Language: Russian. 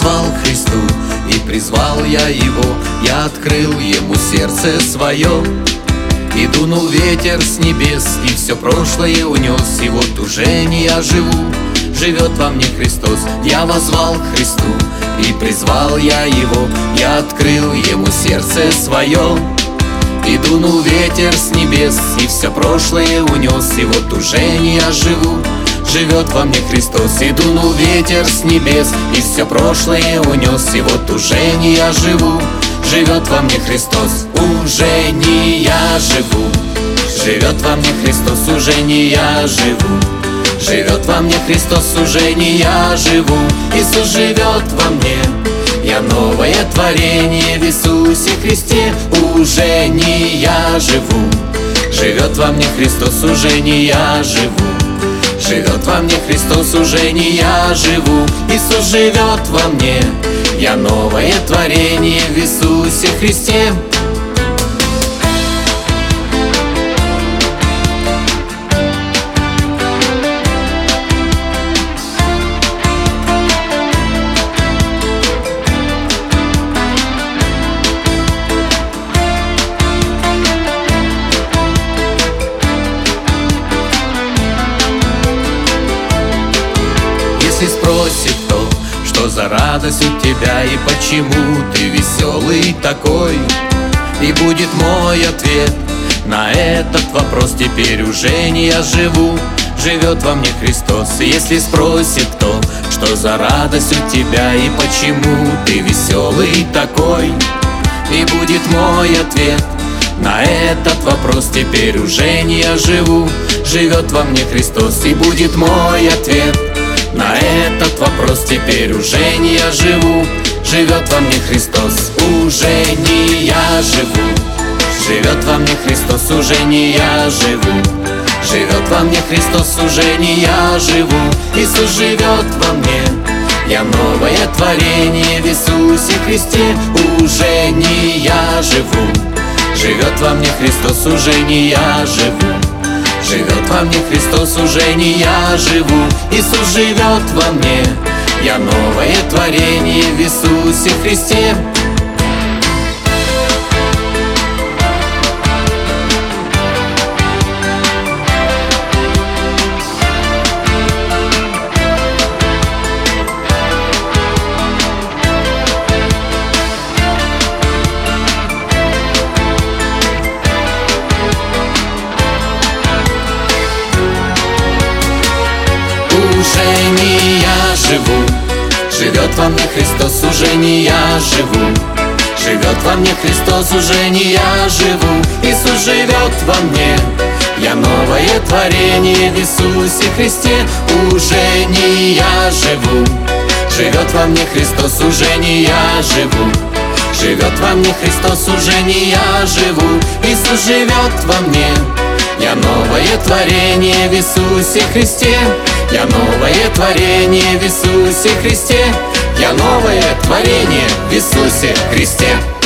воззвал к Христу, и призвал я Его. Я открыл Ему сердце свое, и дунул ветер с небес, и все прошлое унес. И вот уже не я живу, живет во мне Христос. Я воззвал к Христу, и призвал я Его. Я открыл Ему сердце свое, и дунул ветер с небес, и все прошлое унес. И вот уже не я живу, живет во мне Христос. И дунул ветер с небес, и все прошлое унес. И вот уже не я живу, живет во мне Христос. Уже не я живу, живет во мне Христос. Уже не я живу, живет во мне Христос. Уже не я живу, Иисус живет во мне. Я новое творение в Иисусе Христе. Уже не я живу, живет во мне Христос. Уже не я живу, живет во мне Христос. Уже не я живу, Иисус живет во мне. Я новое творение в Иисусе Христе. Если спросит кто, что за радость у тебя и почему ты веселый такой, и будет мой ответ на этот вопрос: теперь уже не я живу, живет во мне Христос. Если спросит кто, что за радость у тебя и почему ты веселый такой, и будет мой ответ на этот вопрос: теперь уже не я живу, живет во мне Христос. И будет мой ответ на этот вопрос: теперь уже не я живу, живет во мне Христос. Уже не я живу, живет во мне Христос. Уже не я живу, живет во мне Христос. Уже не я живу, Иисус живет во мне. Я новое творение в Иисусе Христе. Уже не я живу, живет во мне Христос. Уже не я живу, живет во мне Христос. Уже не я живу, Иисус живет во мне. Я новое творение в Иисусе Христе. Уже не я живу, живет во мне Христос. Уже не я живу, живет во мне Христос. Уже не я живу, Иисус живет во мне. Я новое творение в Иисусе Христе. Уже не я живу, живет во мне Христос. Уже не я живу, живет во мне Христос. Уже не я живу, Иисус живет во мне. Я новое творение в Иисусе Христе. Я новое творение в Иисусе Христе. Я новое творение в Иисусе Христе.